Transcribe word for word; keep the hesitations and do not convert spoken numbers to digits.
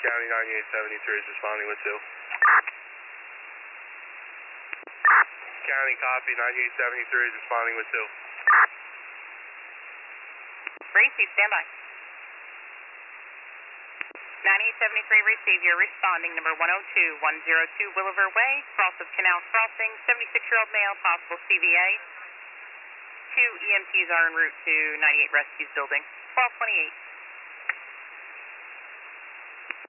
County ninety-eight seventy-three is responding with two. County copy, ninety-eight seventy-three is responding with two. Receive, standby. ninety-eight seventy-three, receive. You're responding, number one oh two, one oh two Williver Way, cross of Canal Crossing, seventy-six-year-old male, possible C V A. Two E M Ts are en route to ninety-eight Rescues building, twelve twenty-eight.